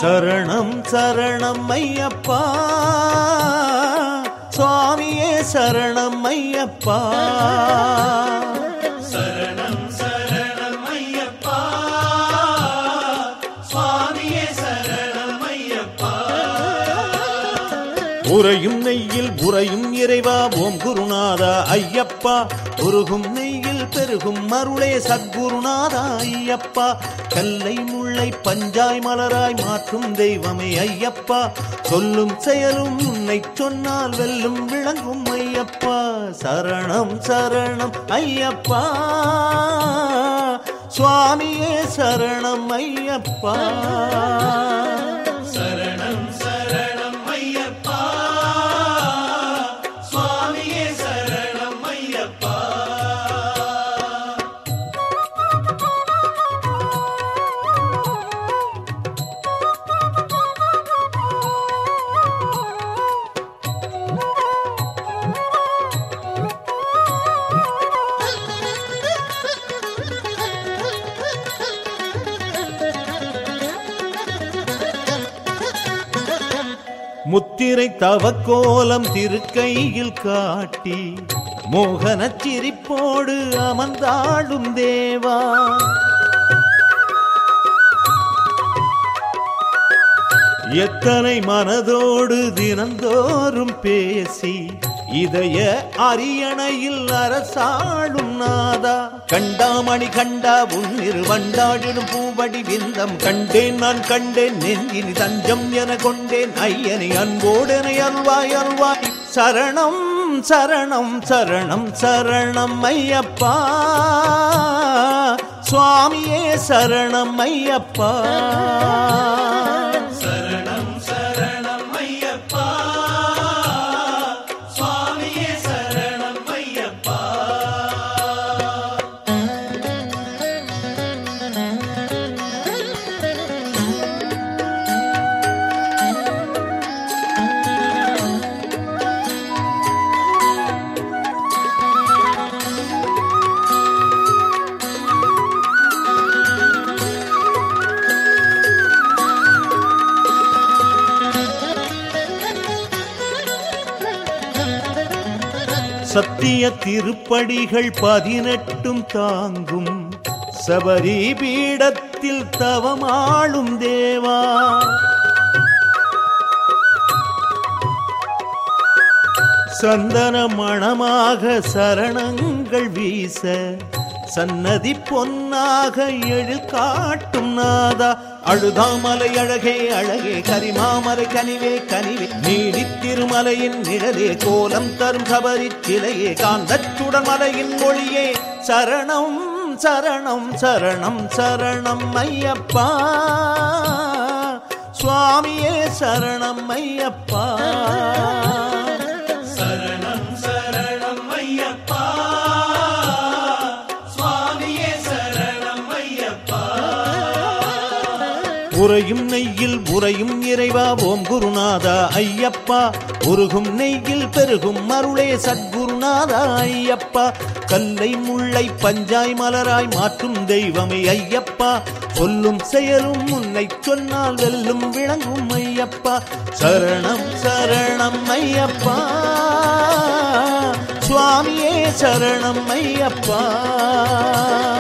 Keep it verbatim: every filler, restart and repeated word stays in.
சரணம் சரணம் ஐயப்பா சுவாமியே சரணம் ஐயப்பா சரணம் சரணம் ஐயப்பா சுவாமியே சரணம் ஐயப்பா உறையும் நெய்யில் உறையும் இறைவா ஓம் குருநாதா ஐயப்பா உருகும் நெய்யில் பெருகும் அருளே சத்குருநாதா ஐயப்பா கல்லை முல்லை பஞ்சாய் மலராய் மாற்றும் தெய்வமே ஐயப்பா சொல்லும் செயலும் உன்னை சொன்னால் வெல்லும் விளங்கும் ஐயப்பா சரணம் சரணம் ஐயப்பா சுவாமியே சரணம் ஐயப்பா சரணம் சரணம் ஐயப்பா சுவாமியே சரணம் ஐயப்பா முத்திரை தவக்கோலம் திருக்கையில் காட்டி மோகனச் சிரிப்போடு அமர்ந்தாடும் தேவா எத்தனை மனதோடு தினந்தோறும் பேசி இதய அரியணையில் அரசாளும் நாதா கண்டாமணி கண்டா உன்னிரு வண்டாடிடும் பூவடி விந்தம் கண்டேன் நான் கண்டேன் நெஞ்சினி தஞ்சம் என கொண்டேன் ஐயனை அன்போடனை அருள்வாய் அருள்வாய் சரணம் சரணம் சரணம் சரணம் ஐயப்பா சுவாமியே சரணம் ஐயப்பா சரணம் சரணம் ஐயப்பா சுவாமியே சரணம் ஐயப்பா சத்திய திருப்படிகள் பதினெட்டும் தாங்கும் சபரி பீடத்தில் தவமாளும் தேவா சந்தன மணமாக சரணங்கள் வீச சன்னதி பொன்னாக எழு காட்டும் நாதா அழுதாமலை அழகே அழகே கரிமாமலை கனிவே கனிவே நீடி திருமலையின் நிழலே கோலம் தரும் சபரி சிலையே காந்தச்சுடன் மலையின் மொழியே சரணம் சரணம் சரணம் சரணம் ஐயப்பா சுவாமியே சரணம் ஐயப்பா சரணம் சரணம் ஐயப்பா சுவாமியே சரணம் ஐயப்பா உறையும் நெய்யில் உறையும் இறைவா ஓம் குருநாதா ஐயப்பா உருகும் நெய்யில் பெருகும் அருளே சத்குருநாதா ஐயப்பா கல்லை முல்லை பஞ்சாய் மலராய் மாற்றும் தெய்வமே ஐயப்பா சொல்லும் செயலும் உன்னை சொன்னால் வெல்லும் விளங்கும் ஐயப்பா சரணம் சரணம் ஐயப்பா சுவாமியே சரணம் ஐயப்பா